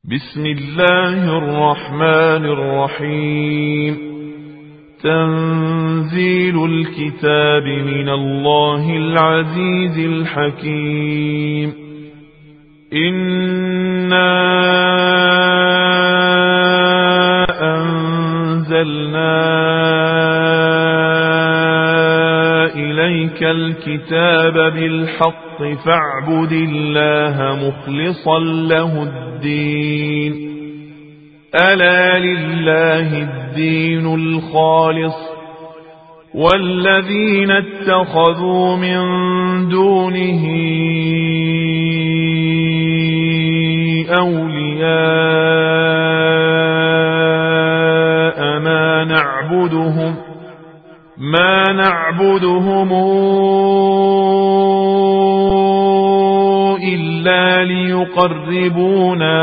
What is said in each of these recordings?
بسم الله الرحمن الرحيم. تنزيل الكتاب من الله العزيز الحكيم. إنا أنزلنا إليك الكتاب بالحق فاعبد الله مخلصا له الدين. ألا لله الدين الخالص والذين اتخذوا من دونه أولياء ما نعبدهم إلا ليقربونا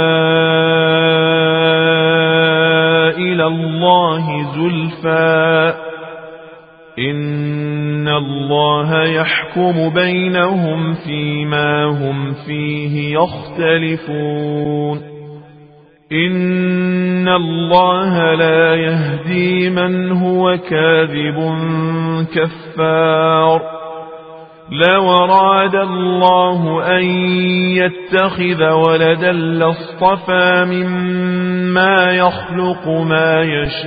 إلى الله زلفى إن الله يحكم بينهم فيما هم فيه يختلفون. إن الله لا يهدي من هو كاذب كفار. لو أراد الله أن يتخذ ولدا لاصطفى مما يخلق ما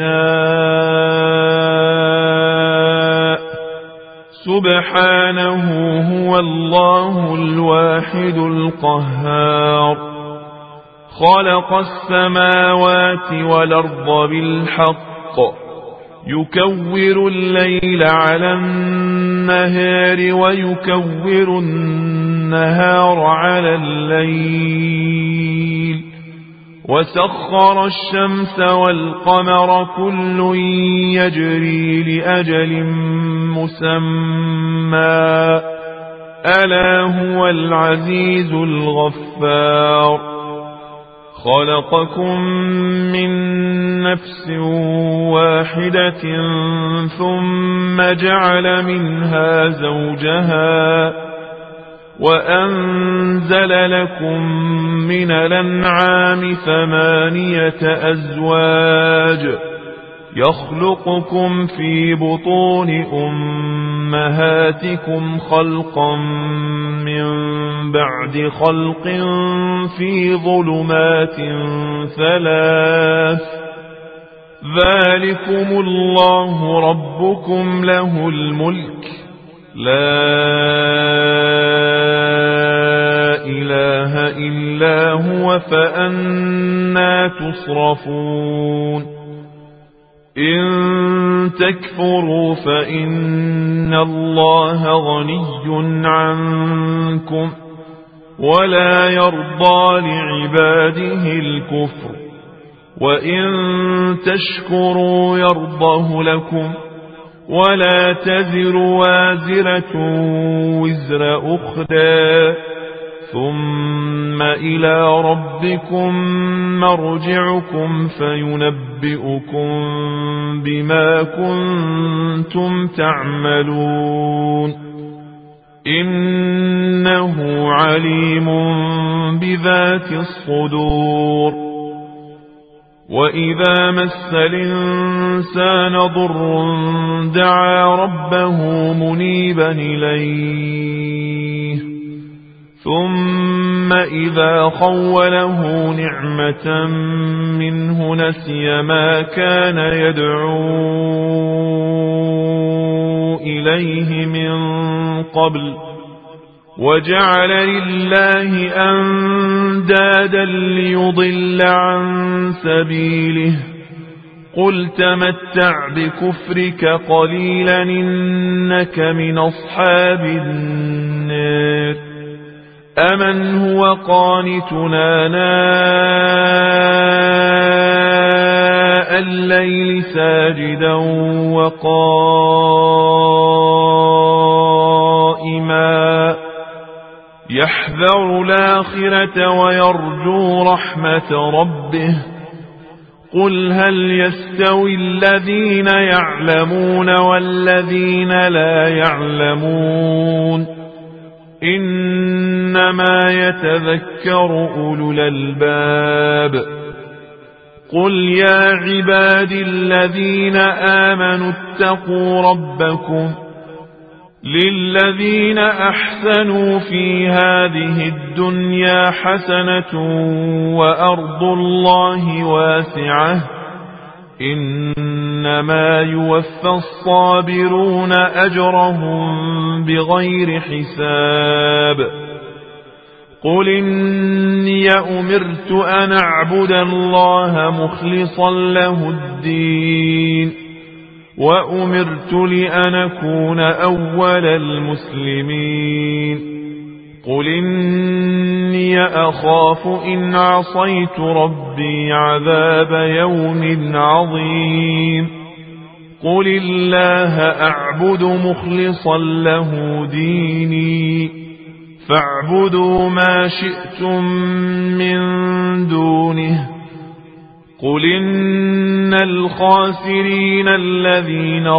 يشاء سبحانه هو الله الواحد القهار. خلق السماوات والأرض بالحق يكور الليل على النهار ويكور النهار على الليل وسخر الشمس والقمر كل يجري لأجل مسمى ألا هو العزيز الغفار. خلقكم من نفس واحدة ثم جعل منها زوجها وأنزل لكم من الأنعام 8 أزواج يخلقكم في بطون أمهاتكم خلقا من بعد خلق في ظلمات 3 ذلكم الله ربكم له الملك لا إله إلا هو فأنى تصرفون. إن تكفروا فإن الله غني عنكم ولا يرضى لعباده الكفر وإن تشكروا يرضه لكم ولا تزر وازرة وزر أخرى ثم إلى ربكم مرجعكم فينبئكم بما كنتم تعملون. إنه عليم بذات الصدور. وإذا مس الإنسان ضر دعا ربه منيبا إليه ثم إذا خوله نعمة منه نسي ما كان يدعو إليه من قبل وجعل لله أندادا ليضل عن سبيله. قل تمتع بكفرك قليلا إنك من أصحاب النار. أمن هو قانتنا ناء الليل ساجدا وقائما يحذر الآخرة ويرجو رحمة ربه. قل هل يستوي الذين يعلمون والذين لا يعلمون إنما يتذكر أولو الألباب. قل يا عبادي الذين آمنوا اتقوا ربكم للذين أحسنوا في هذه الدنيا حسنة وأرض الله واسعة إنما يوفى الصابرون أجرهم بغير حساب. قل إني أمرت أن أعبد الله مخلصا له الدين وأمرت لأن أكون أول المسلمين. قل إني أخاف إن عصيت ربي عذاب يوم عظيم. قل الله أعبد مخلصا له ديني فاعبدوا ما شئتم من دونه. قل إن الخاسرين الذين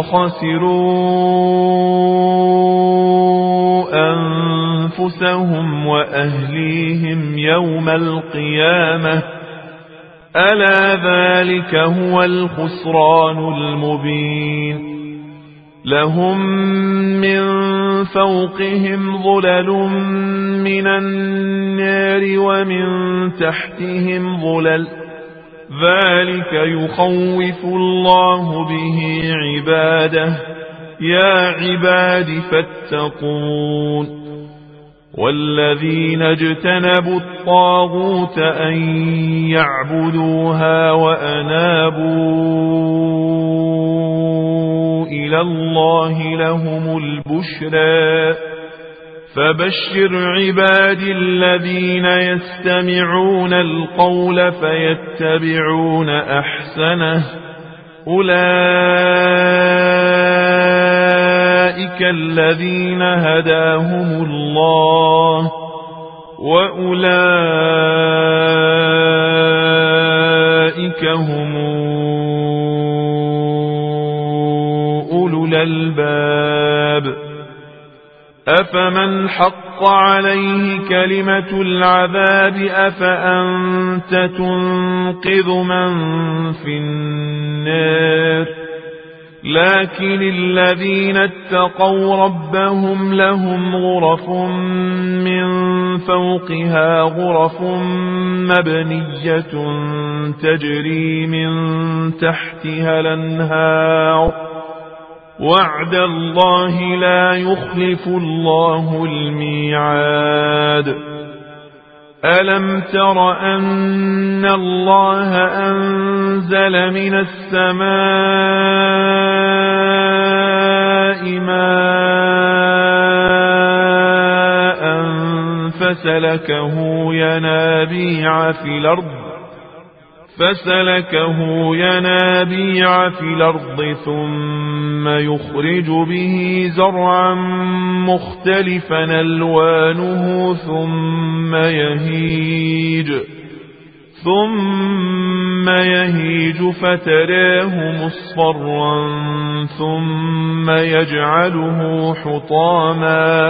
خسروا أنفسهم وأهليهم يوم القيامة ألا ذلك هو الخسران المبين. لهم من فوقهم ظلل من النار ومن تحتهم ظلل ذلك يخوف الله به عباده يا عباد فاتقون. والذين اجتنبوا الطاغوت أن يعبدوها وأنابوا إلى الله لهم البشرى. فبشر عبادي الذين يستمعون القول فيتبعون أحسنه أولئك الذين هداهم الله وأولئك هم أولو الألباب. أفمن حق عليه كلمة العذاب أفأنت تنقذ من في النار. لكن الذين اتقوا ربهم لهم غرف من فوقها غرف مبنية تجري من تحتها الأنهار وعد الله لا يخلف الله الميعاد. ألم تر أن الله أنزل من السماء ماء فسلكه ينابيع في الأرض ثم يخرج به زرعا مختلفا ألوانه ثم يهيج فتراه مصفرا ثم يجعله حطاما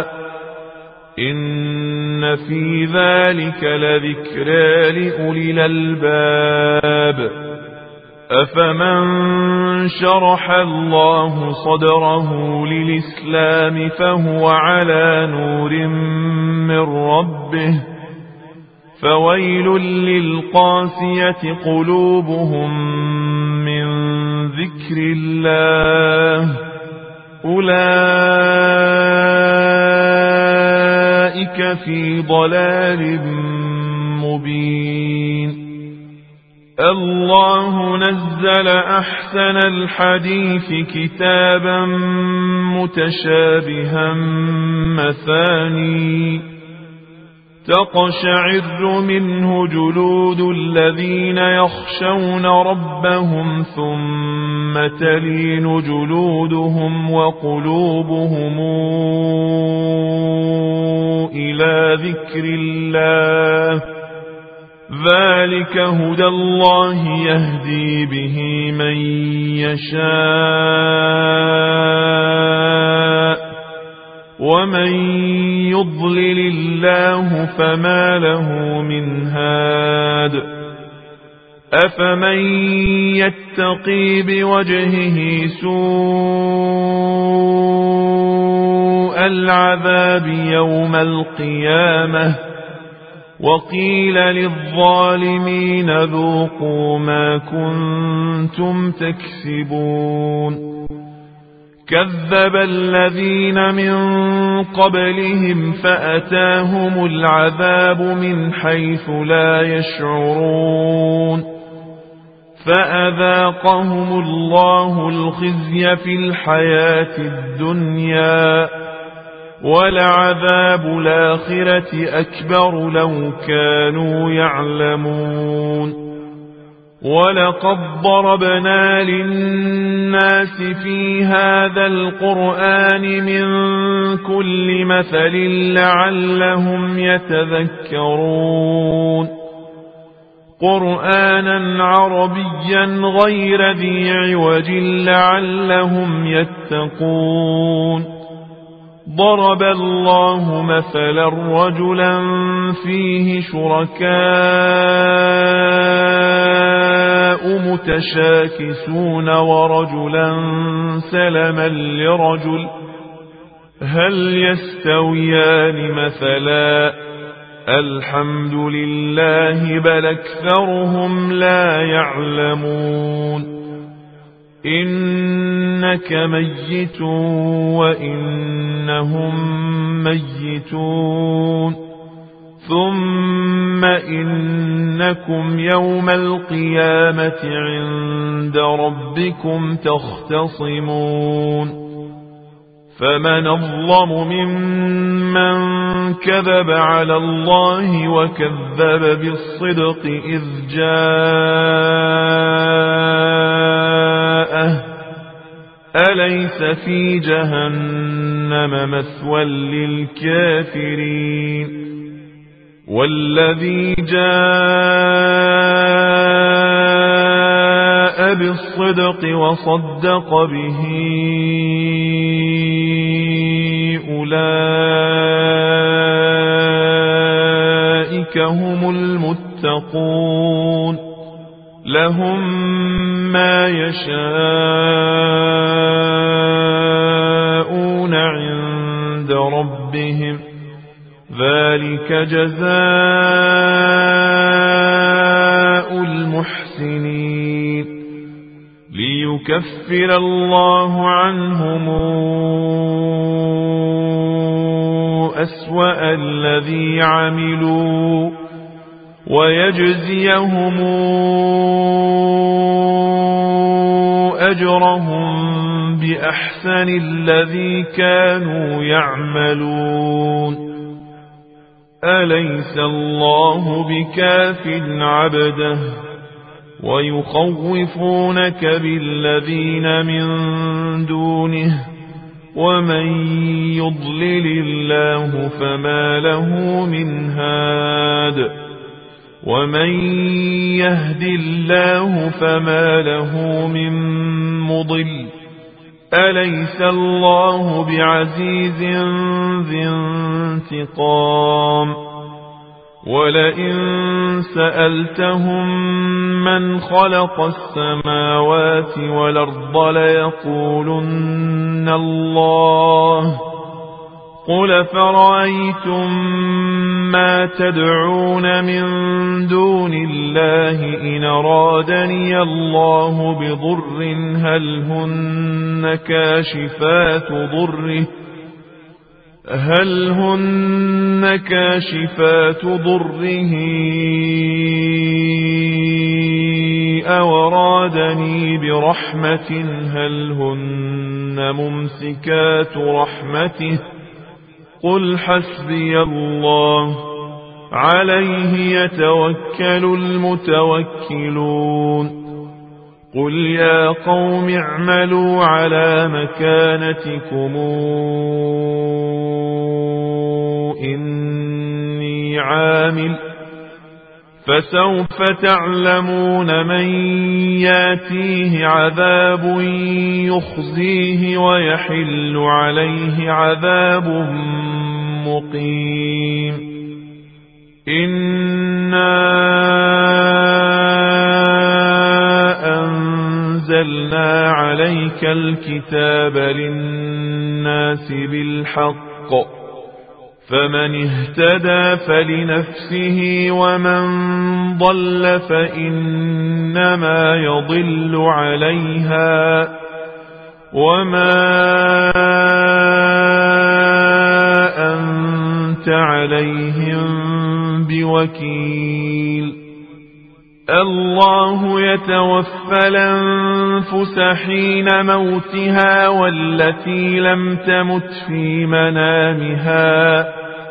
إن في ذلك لذكرى لأولي الألباب. أفمن شرح الله صدره للإسلام فهو على نور من ربه فويل للقاسية قلوبهم من ذكر الله أولئك في ضلال مبين. الله نزل أحسن الحديث كتابا متشابها مثاني تقشعر منه جلود الذين يخشون ربهم ثم تلين جلودهم وقلوبهم إلى ذكر الله ذلك هدى الله يهدي به من يشاء ومن يضلل الله فما له من هاد أفمن يتقي بوجهه سوء العذاب يوم القيامة وقيل للظالمين ذوقوا ما كنتم تكسبون كذب الذين من قبلهم فأتاهم العذاب من حيث لا يشعرون فأذاقهم الله الخزي في الحياة الدنيا ولعذاب الآخرة أكبر لو كانوا يعلمون ولقد ضربنا للناس في هذا القرآن من كل مثل لعلهم يتذكرون قرآنا عربيا غير ذي عوج لعلهم يتقون ضرب الله مثلا رجلا فيه شركاء متشاكسون ورجلا سلما لرجل هل يستويان مثلا الحمد لله بل أكثرهم لا يعلمون إنك ميت وإنهم ميتون ثم إنكم يوم القيامة عند ربكم تختصمون فمن أظلم ممن كذب على الله وكذب بالصدق إذ جاءه أليس في جهنم مثوى للكافرين والذي جاء بالصدق وصدق به أولئك هم المتقون لهم ما يشاءون عند ربهم ذلك جزاء المحسنين ليكفر الله عنهم أسوأ الذي عملوا ويجزيهم أجرهم بأحسن الذي كانوا يعملون أليس الله بكاف عبده ويخوفونك بالذين من دونه ومن يضلل الله فما له من هاد ومن يهد الله فما له من مضل أليس الله بعزيز ذي انتقام ولئن سألتهم من خلق السماوات والأرض ليقولن الله قل فرأيتم ما تدعون من دون الله إن أرادني الله بضر هل هن كاشفات ضره أو أرادني برحمة هل هن ممسكات رحمته قل حسبي الله عليه يتوكل المتوكلون قل يا قوم اعملوا على مكانتكم إني عامل فسوف تعلمون من ياتيه عذاب يخزيه ويحل عليه عذاب مقيم إنا أنزلنا عليك الكتاب للناس بالحق فمن اهتدى فلنفسه ومن ضل فإنما يضل عليها وما أنت عليهم بوكيل الله يتوفى الأنفس حين موتها والتي لم تمت في منامها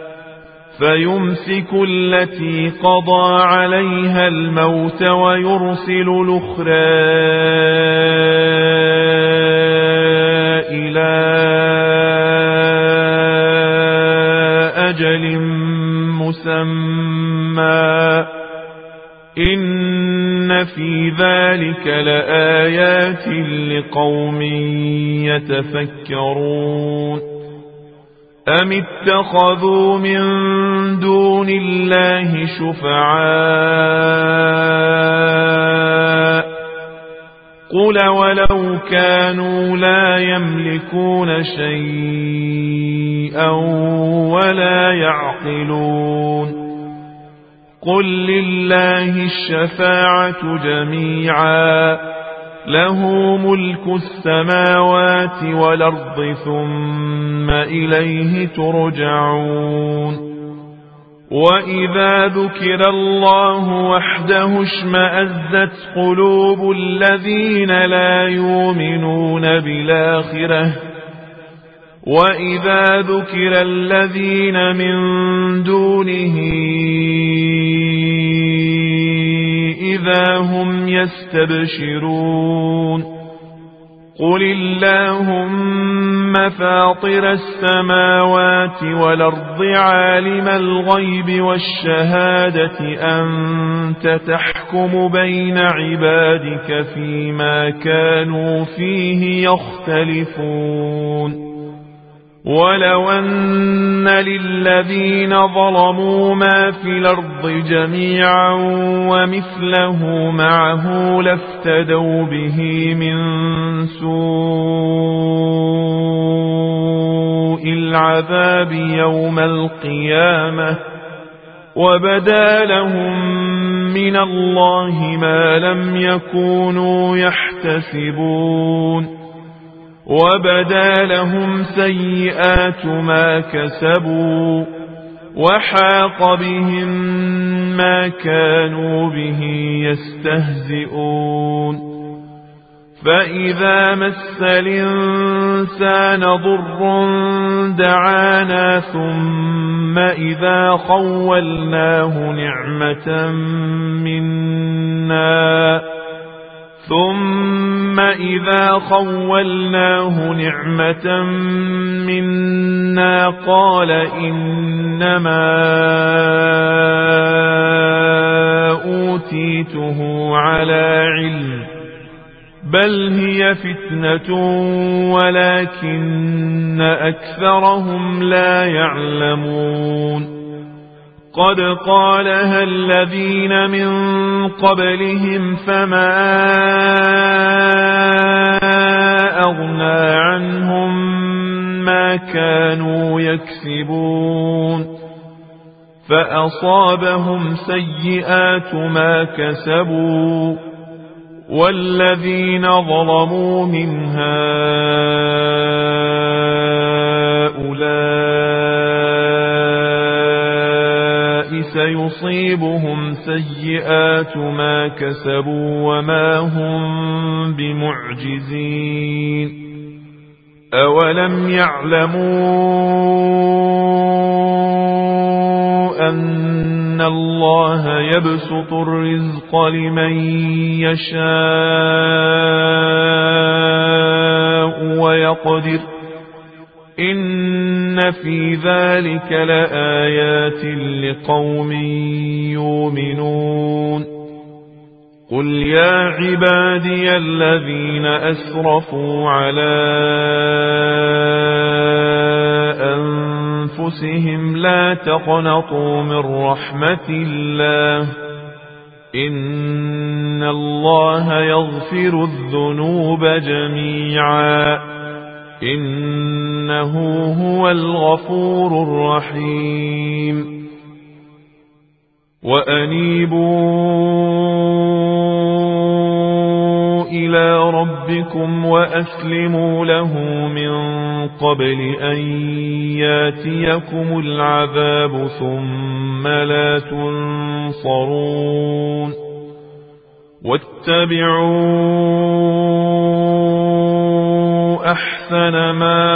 فيمسك التي قضى عليها الموت ويرسل الأخرى إلى أجل مسمى إن في ذلك لآيات لقوم يتفكرون أم اتخذوا من دون الله شفعاء قل ولو كانوا لا يملكون شيئا ولا يعقلون قل لله الشفاعة جميعا له ملك السماوات والأرض ثم إليه ترجعون وإذا ذكر الله وحده اشمأزت قلوب الذين لا يؤمنون بالآخرة وإذا ذكر الذين من دونه إذا هم يستبشرون قل اللهم فاطر السماوات والأرض عالم الغيب والشهادة أنت تحكم بين عبادك فيما كانوا فيه يختلفون ولو أن للذين ظلموا ما في الأرض جميعا ومثله معه لافتدوا به من سوء العذاب يوم القيامة وبدا لهم من الله ما لم يكونوا يحتسبون وبدا لهم سيئات ما كسبوا وحاق بهم ما كانوا به يستهزئون فإذا مس الإنسان ضر دعانا ثم إذا خولناه نعمة منا قال إنما أوتيته على علم بل هي فتنة ولكن أكثرهم لا يعلمون قد قالها الذين من قبلهم فما أغنى عنهم ما كانوا يكسبون فأصابهم سيئات ما كسبوا والذين ظلموا من هؤلاء سيصيبهم سيئات ما كسبوا وما هم بمعجزين أولم يعلموا أن الله يبسط الرزق لمن يشاء ويقدر إن في ذلك لآيات لقوم يؤمنون قل يا عبادي الذين أسرفوا على أنفسهم لا تقنطوا من رحمة الله إن الله يغفر الذنوب جميعا إنه هو الغفور الرحيم وأنيبوا إلى ربكم وأسلموا له من قبل أن ياتيكم العذاب ثم لا تنصرون واتبعوا أحسن ما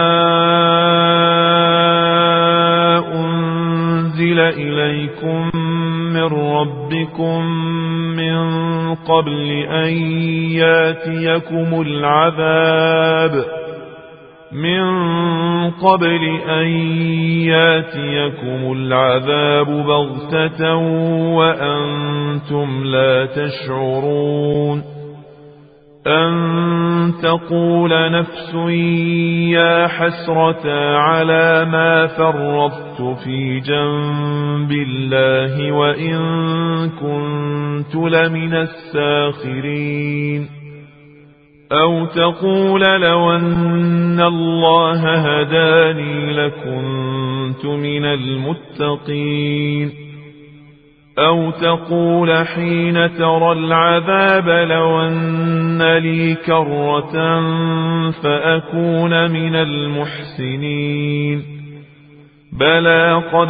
أنزل إليكم من ربكم من قبل أن ياتيكم العذاب بغتة وأنتم لا تشعرون أن تقول نفس يا حسرة على ما فرطت في جنب الله وإن كنت لمن الساخرين أو تقول لو أن الله هداني لكنت من المتقين أو تقول حين ترى العذاب لو أن لي كرة فأكون من المحسنين بلى قد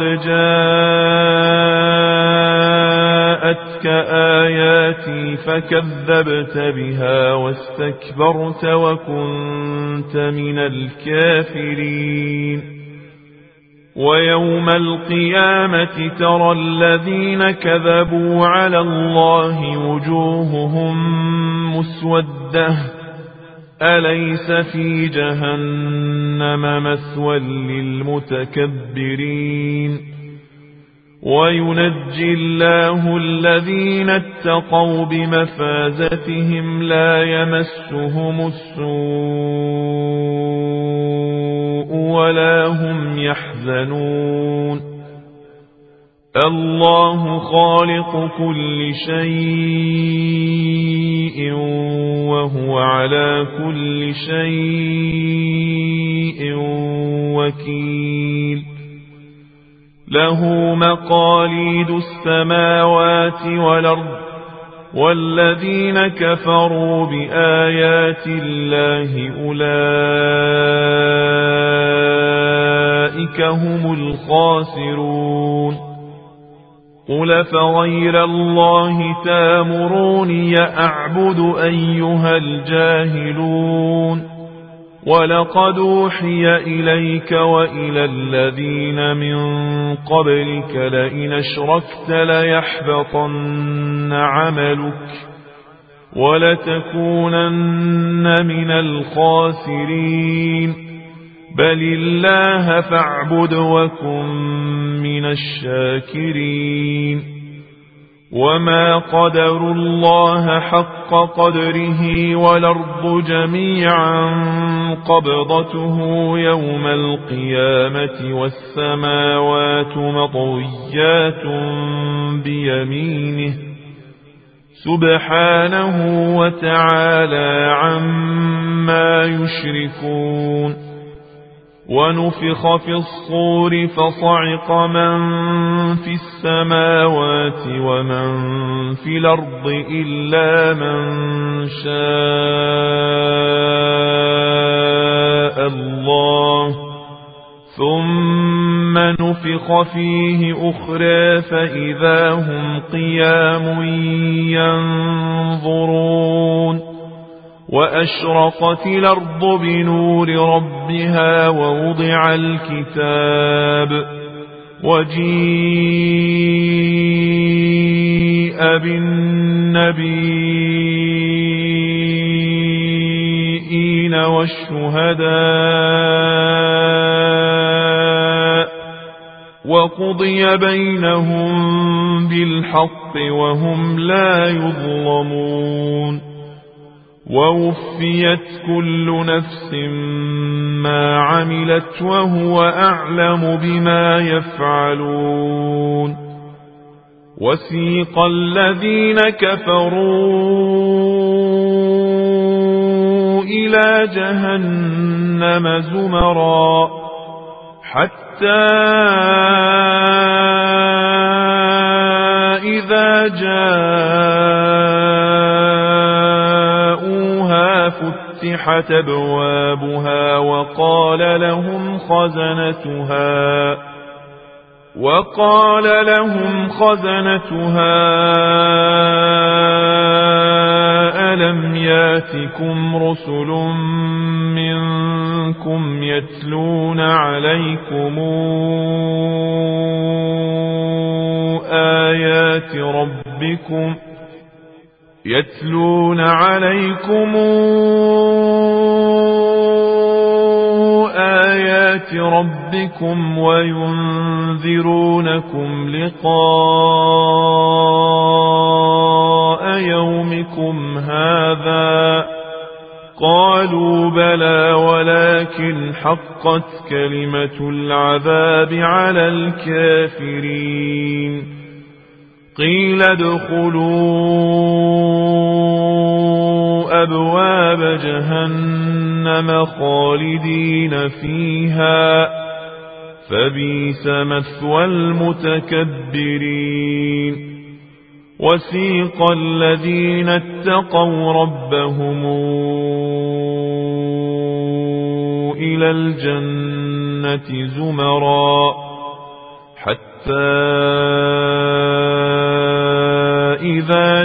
جاءتك آياتي فكذبت بها واستكبرت وكنت من الكافرين ويوم القيامة ترى الذين كذبوا على الله وجوههم مسودة أليس في جهنم مثوى للمتكبرين وينجي الله الذين اتقوا بمفازتهم لا يمسهم السوء ولا هم يحزنون الله خالق كل شيء وهو على كل شيء وكيل له مقاليد السماوات والأرض والذين كفروا بآيات الله أولئك هم الخاسرون قل فغير الله تامروني أعبد أيها الجاهلون ولقد أوحي إليك وإلى الذين من قبلك لئن أشركت ليحبطن عملك ولتكونن من الخاسرين بل الله فاعبد وكن من الشاكرين وما قدروا الله حق قدره والأرض جميعا قبضته يوم القيامة والسماوات مطويات بيمينه سبحانه وتعالى عما يشركون ونفخ في الصور فصعق من في السماوات ومن في الأرض إلا من شاء الله ثم نفخ فيه أخرى فإذا هم قيام ينظرون وأشرقت الأرض بنور ربها ووضع الكتاب وجيء بالنبيين والشهداء وقضي بينهم بالحق وهم لا يظلمون ووفيت كل نفس ما عملت وهو أعلم بما يفعلون وسيق الذين كفروا إلى جهنم زمرا حتى إذا جاءوها فتحت أبوابها وقال لهم خزنتها ألم ياتكم رسل منكم يتلون عليكم آيات ربكم وينذرونكم لقاء يومكم هذا قالوا بلى ولكن حقت كلمة العذاب على الكافرين قيل ادخلوا أبواب جهنم خالدين فيها فبئس مثوى المتكبرين وسيق الذين اتقوا ربهم إلى الجنة زمرا حتى إذا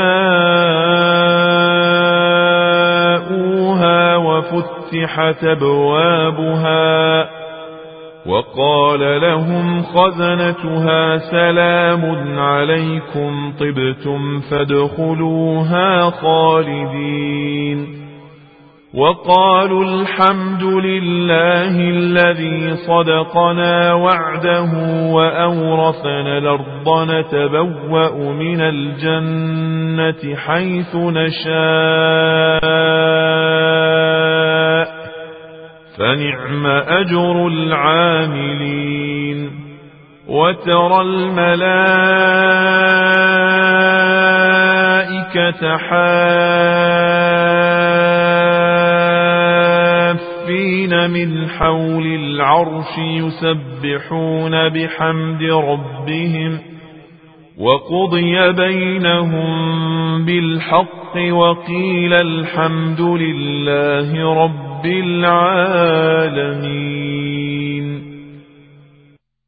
جاءوها وفتحت أبوابها وقال لهم خزنتها سلام عليكم طبتم فادخلوها خالدين وقالوا الحمد لله الذي صدقنا وعده وأورثنا الأرض نتبوأ من الجنة حيث نشاء فنعم أجر العاملين وترى الملائكة حافين من حول العرش يسبحون بحمد ربهم وقضي بينهم بالحق وقيل الحمد لله رب العالمين.